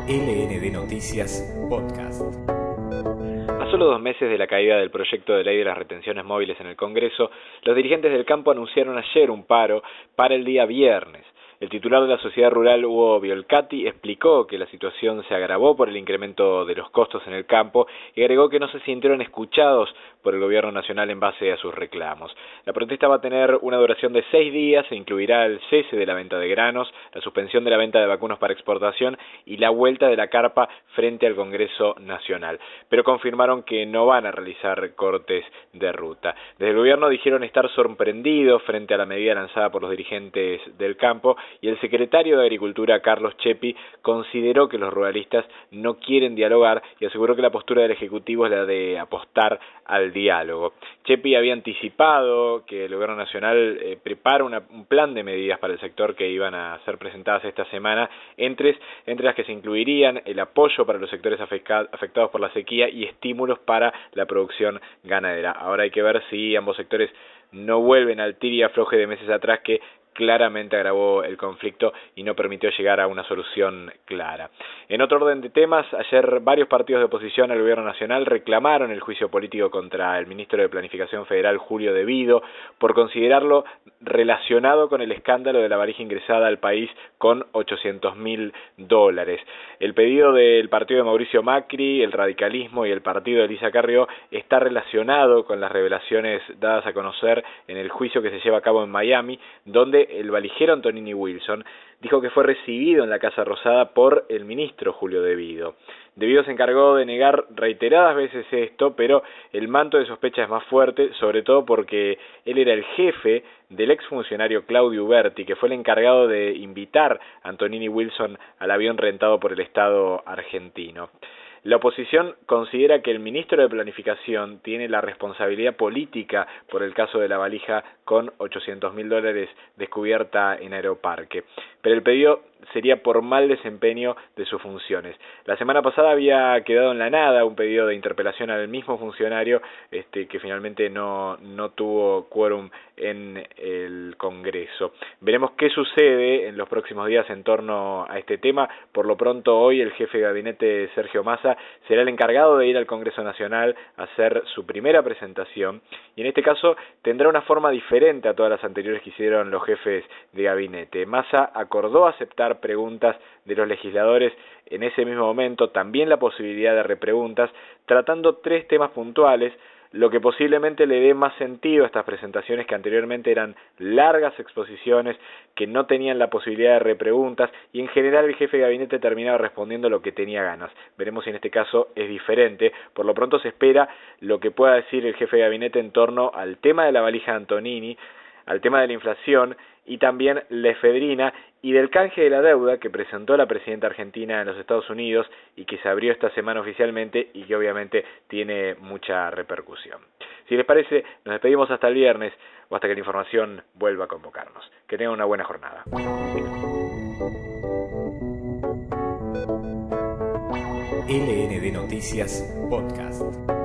LND Noticias Podcast. A solo 2 meses de la caída del proyecto de ley de las retenciones móviles en el Congreso, los dirigentes del campo anunciaron ayer un paro para el día viernes. El titular de la Sociedad Rural, Hugo Biolcati, explicó que la situación se agravó por el incremento de los costos en el campo y agregó que no se sintieron escuchados por el gobierno nacional en base a sus reclamos. La protesta va a tener una duración de 6 días e incluirá el cese de la venta de granos, la suspensión de la venta de vacunos para exportación y la vuelta de la carpa frente al Congreso Nacional. Pero confirmaron que no van a realizar cortes de ruta. Desde el gobierno dijeron estar sorprendidos frente a la medida lanzada por los dirigentes del campo, y el secretario de Agricultura, Carlos Cheppi, consideró que los ruralistas no quieren dialogar y aseguró que la postura del Ejecutivo es la de apostar al diálogo. Cheppi había anticipado que el Gobierno Nacional prepara un plan de medidas para el sector que iban a ser presentadas esta semana, entre las que se incluirían el apoyo para los sectores afectados por la sequía y estímulos para la producción ganadera. Ahora hay que ver si ambos sectores no vuelven al tira y afloje de meses atrás, que claramente agravó el conflicto y no permitió llegar a una solución clara. En otro orden de temas, ayer varios partidos de oposición al gobierno nacional reclamaron el juicio político contra el ministro de Planificación Federal, Julio De Vido, por considerarlo relacionado con el escándalo de la valija ingresada al país con $800.000. El pedido del partido de Mauricio Macri, el radicalismo y el partido de Elisa Carrió está relacionado con las revelaciones dadas a conocer en el juicio que se lleva a cabo en Miami, donde el valijero Antonini Wilson dijo que fue recibido en la Casa Rosada por el ministro Julio De Vido. De Vido se encargó de negar reiteradas veces esto, pero el manto de sospecha es más fuerte, sobre todo porque él era el jefe del exfuncionario Claudio Uberti, que fue el encargado de invitar a Antonini Wilson al avión rentado por el Estado argentino. La oposición considera que el ministro de Planificación tiene la responsabilidad política por el caso de la valija con $800.000 descubierta en Aeroparque, pero el pedido sería por mal desempeño de sus funciones. La semana pasada había quedado en la nada un pedido de interpelación al mismo funcionario que finalmente no tuvo quórum en el Congreso. Veremos qué sucede en los próximos días en torno a este tema. Por lo pronto, hoy el jefe de gabinete, Sergio Massa, será el encargado de ir al Congreso Nacional a hacer su primera presentación, y en este caso tendrá una forma diferente a todas las anteriores que hicieron los jefes de gabinete. Massa acordó aceptar preguntas de los legisladores en ese mismo momento, también la posibilidad de repreguntas, tratando 3 temas puntuales, lo que posiblemente le dé más sentido a estas presentaciones que anteriormente eran largas exposiciones que no tenían la posibilidad de repreguntas, y en general el jefe de gabinete terminaba respondiendo lo que tenía ganas. Veremos si en este caso es diferente. Por lo pronto se espera lo que pueda decir el jefe de gabinete en torno al tema de la valija de Antonini, al tema de la inflación y también la efedrina y del canje de la deuda que presentó la presidenta argentina en los Estados Unidos y que se abrió esta semana oficialmente y que obviamente tiene mucha repercusión. Si les parece, nos despedimos hasta el viernes o hasta que la información vuelva a convocarnos. Que tengan una buena jornada. LND Noticias Podcast.